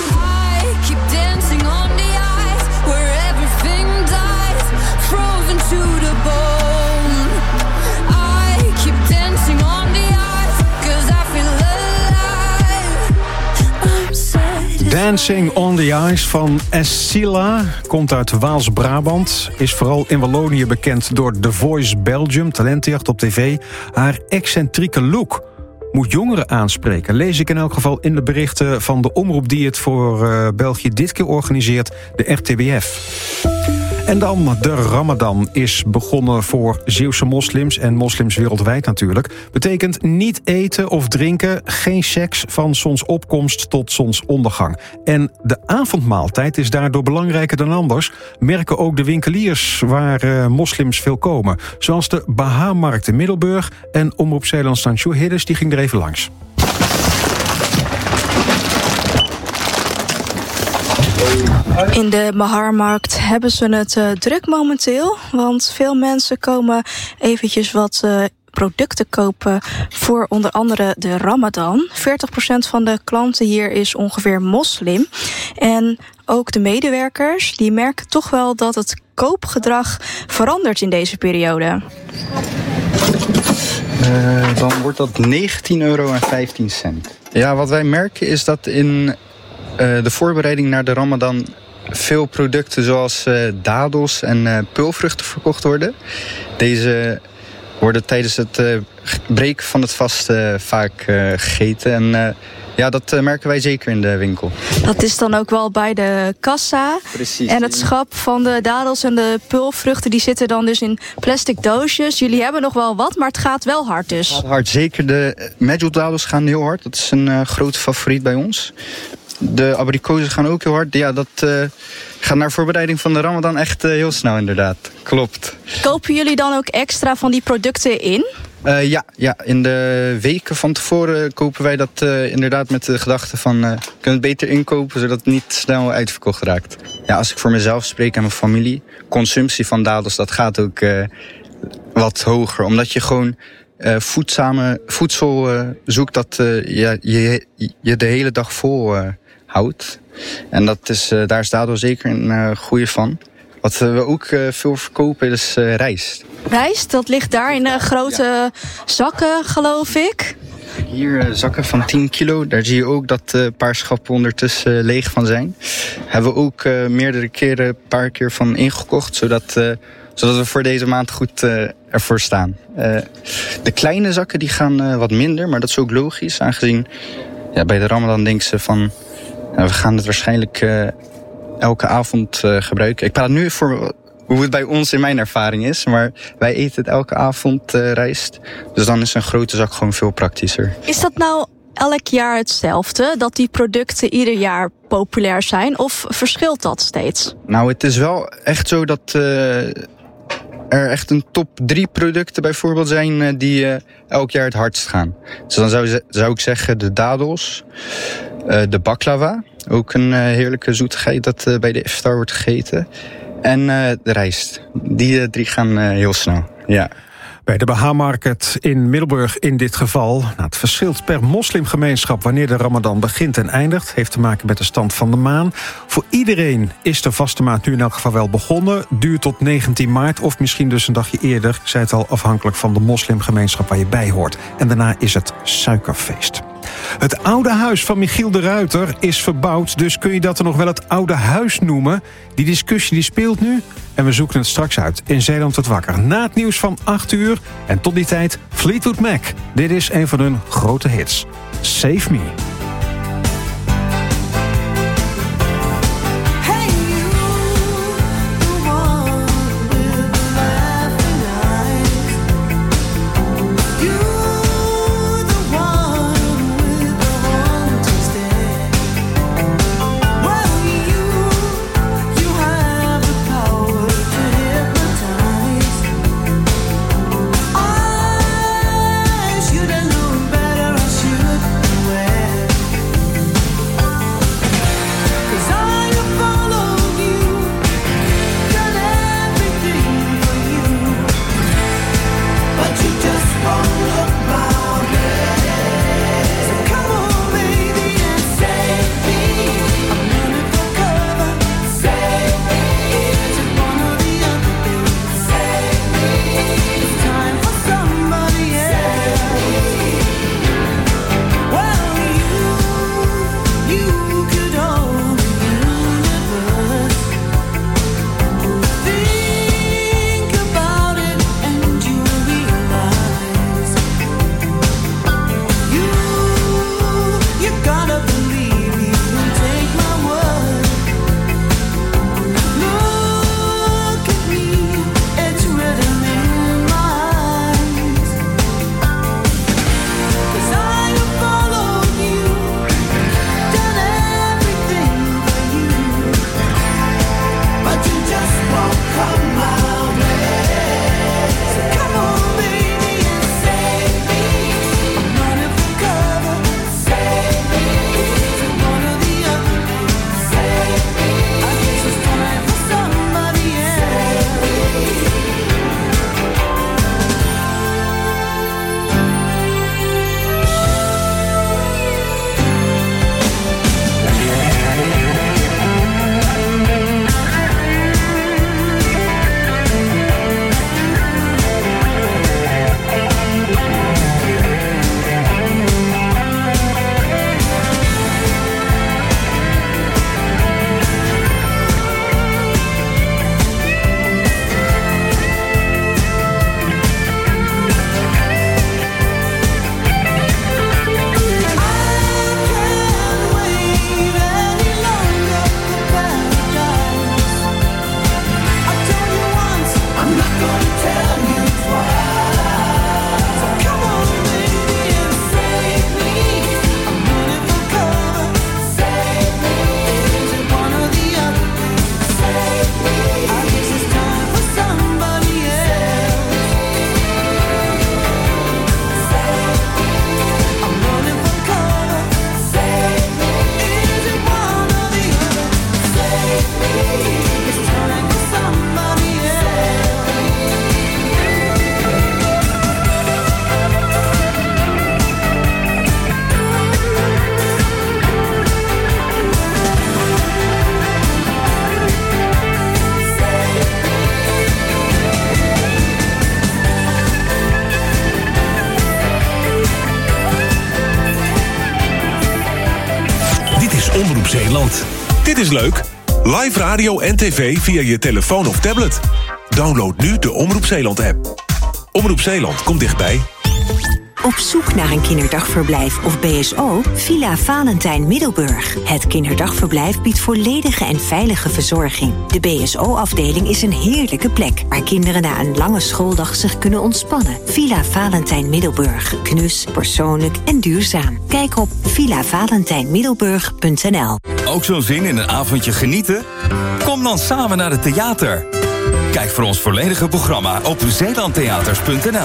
Dancing on the Ice van Escilla komt uit Waals-Brabant. Is vooral in Wallonië bekend door The Voice Belgium, talentenjacht op tv. Haar excentrieke look moet jongeren aanspreken. Lees ik in elk geval in de berichten van de omroep die het voor België dit keer organiseert, de RTBF. En dan de Ramadan is begonnen voor Zeeuwse moslims en moslims wereldwijd natuurlijk. Betekent niet eten of drinken, geen seks van zonsopkomst tot zonsondergang. En de avondmaaltijd is daardoor belangrijker dan anders, merken ook de winkeliers waar moslims veel komen. Zoals de Baha-markt in Middelburg en Omroep Zeeland Sjoerd Hiddes, die ging er even langs. In de Baharmarkt hebben ze het druk momenteel. Want veel mensen komen eventjes wat producten kopen voor onder andere de Ramadan. 40% van de klanten hier is ongeveer moslim. En ook de medewerkers die merken toch wel dat het koopgedrag verandert in deze periode. Dan wordt dat €19,15. Ja, wat wij merken is dat in de voorbereiding naar de Ramadan veel producten zoals dadels en peulvruchten verkocht worden. Deze worden tijdens het breken van het vast vaak gegeten. En dat merken wij zeker in de winkel. Dat is dan ook wel bij de kassa. Precies. En het schap van de dadels en de peulvruchten die zitten dan dus in plastic doosjes. Jullie hebben nog wel wat, maar het gaat wel hard dus. Het gaat hard, zeker. De medjool-dadels gaan heel hard. Dat is een grote favoriet bij ons. De abrikozen gaan ook heel hard. Ja, dat gaat naar voorbereiding van de Ramadan echt heel snel inderdaad. Klopt. Kopen jullie dan ook extra van die producten in? Ja, in de weken van tevoren kopen wij dat inderdaad met de gedachte van kunnen we het beter inkopen zodat het niet snel uitverkocht raakt. Ja, als ik voor mezelf spreek en mijn familie, consumptie van dadels dat gaat ook wat hoger. Omdat je gewoon voedzame voedsel zoekt dat je de hele dag vol houdt. En dat is, daar is dadel zeker een goede van. Wat we ook veel verkopen is rijst. Rijst, dat ligt daar in grote zakken, geloof ik. Hier zakken van 10 kilo. Daar zie je ook dat een paar schappen ondertussen leeg van zijn. Hebben we ook meerdere keren, een paar keer van ingekocht. Zodat we voor deze maand goed ervoor staan. De kleine zakken die gaan wat minder, maar dat is ook logisch. Aangezien bij de Ramadan denken ze van we gaan het waarschijnlijk elke avond gebruiken. Ik praat nu voor hoe het bij ons in mijn ervaring is. Maar wij eten het elke avond rijst. Dus dan is een grote zak gewoon veel praktischer. Is dat nou elk jaar hetzelfde? Dat die producten ieder jaar populair zijn? Of verschilt dat steeds? Nou, het is wel echt zo dat er echt een top 3 producten bijvoorbeeld zijn die elk jaar het hardst gaan. Dus dan zou ik zeggen de dadels, de baklava, ook een heerlijke zoetigheid dat bij de iftar wordt gegeten. En de rijst. Die 3 gaan heel snel, ja. Bij de Baha-markt in Middelburg in dit geval. Het verschilt per moslimgemeenschap wanneer de Ramadan begint en eindigt. Heeft te maken met de stand van de maan. Voor iedereen is de vaste maand nu in elk geval wel begonnen. Duurt tot 19 maart of misschien dus een dagje eerder. Ik zei het al, afhankelijk van de moslimgemeenschap waar je bij hoort. En daarna is het suikerfeest. Het oude huis van Michiel de Ruiter is verbouwd, dus kun je dat er nog wel het oude huis noemen? Die discussie die speelt nu en we zoeken het straks uit in Zeeland tot wakker. Na het nieuws van 8 uur en tot die tijd Fleetwood Mac. Dit is een van hun grote hits. Save Me. Omroep Zeeland. Dit is leuk. Live radio en tv via je telefoon of tablet. Download nu de Omroep Zeeland app. Omroep Zeeland komt dichtbij. Op zoek naar een kinderdagverblijf of BSO? Villa Valentijn Middelburg. Het kinderdagverblijf biedt volledige en veilige verzorging. De BSO-afdeling is een heerlijke plek waar kinderen na een lange schooldag zich kunnen ontspannen. Villa Valentijn Middelburg. Knus, persoonlijk en duurzaam. Kijk op villavalentijnmiddelburg.nl. Ook zo'n zin in een avondje genieten? Kom dan samen naar het theater. Kijk voor ons volledige programma op zeelandtheaters.nl.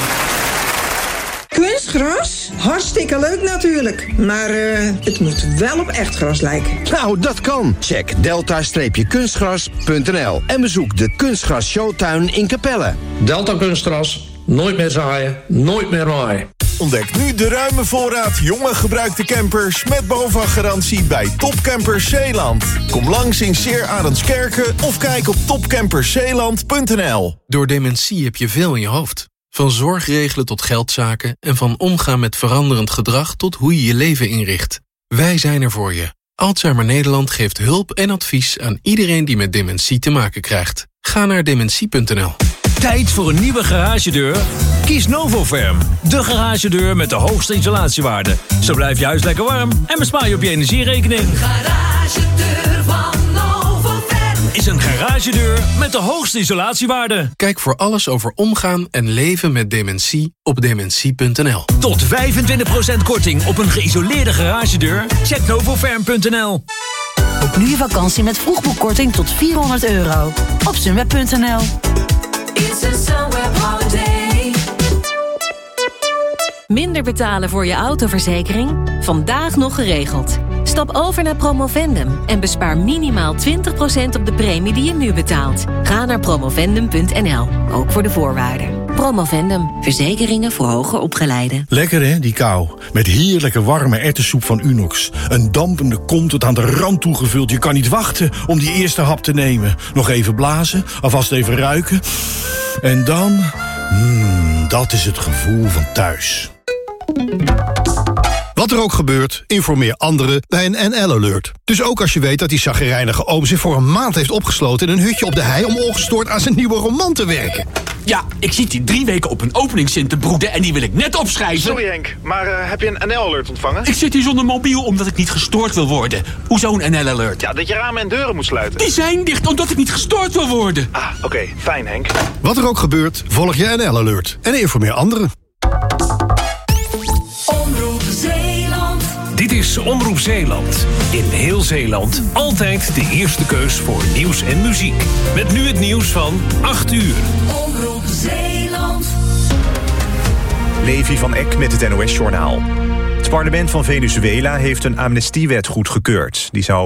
Kunstgras? Hartstikke leuk natuurlijk. Maar het moet wel op echt gras lijken. Nou, dat kan. Check delta-kunstgras.nl en bezoek de Kunstgras Showtuin in Capelle. Delta Kunstgras. Nooit meer zaaien, nooit meer maaien. Ontdek nu de ruime voorraad jonge gebruikte campers met BOVAG-garantie bij Topcampers Zeeland. Kom langs in Seer Arendskerken of kijk op topcamperszeeland.nl. Door dementie heb je veel in je hoofd. Van zorgregelen tot geldzaken en van omgaan met veranderend gedrag tot hoe je je leven inricht. Wij zijn er voor je. Alzheimer Nederland geeft hulp en advies aan iedereen die met dementie te maken krijgt. Ga naar dementie.nl. Tijd voor een nieuwe garagedeur? Kies Novoferm, de garagedeur met de hoogste isolatiewaarde. Zo blijft je huis lekker warm en bespaar je op je energierekening. Garagedeur van Novoferm is een garagedeur met de hoogste isolatiewaarde. Kijk voor alles over omgaan en leven met dementie op dementie.nl. Tot 25% korting op een geïsoleerde garagedeur? Check novoferm.nl. Boek nu je vakantie met vroegboekkorting tot €400 op sunweb.nl. It's a Sunweb holiday. Minder betalen voor je autoverzekering? Vandaag nog geregeld. Stap over naar Promovendum en bespaar minimaal 20% op de premie die je nu betaalt. Ga naar promovendum.nl, ook voor de voorwaarden. Promovendum, verzekeringen voor hoger opgeleiden. Lekker hè, die kou. Met heerlijke warme erwtensoep van Unox. Een dampende kom tot aan de rand toegevuld. Je kan niet wachten om die eerste hap te nemen. Nog even blazen, alvast even ruiken. En dan... dat is het gevoel van thuis. Wat er ook gebeurt, informeer anderen bij een NL-alert. Dus ook als je weet dat die chagrijnige oom zich voor een maand heeft opgesloten in een hutje op de hei om ongestoord aan zijn nieuwe roman te werken. Ja, ik zit hier 3 weken op een openingszin te broeden en die wil ik net opschrijven. Sorry Henk, maar heb je een NL-alert ontvangen? Ik zit hier zonder mobiel omdat ik niet gestoord wil worden. Hoezo een NL-alert? Ja, dat je ramen en deuren moet sluiten. Die zijn dicht omdat ik niet gestoord wil worden. Ah, oké, fijn Henk. Wat er ook gebeurt, volg je NL-alert en informeer anderen. Dit is Omroep Zeeland. In heel Zeeland altijd de eerste keus voor nieuws en muziek. Met nu het nieuws van 8 uur. Omroep Zeeland. Levi van Eck met het NOS-journaal. Het parlement van Venezuela heeft een amnestiewet goedgekeurd. Die zou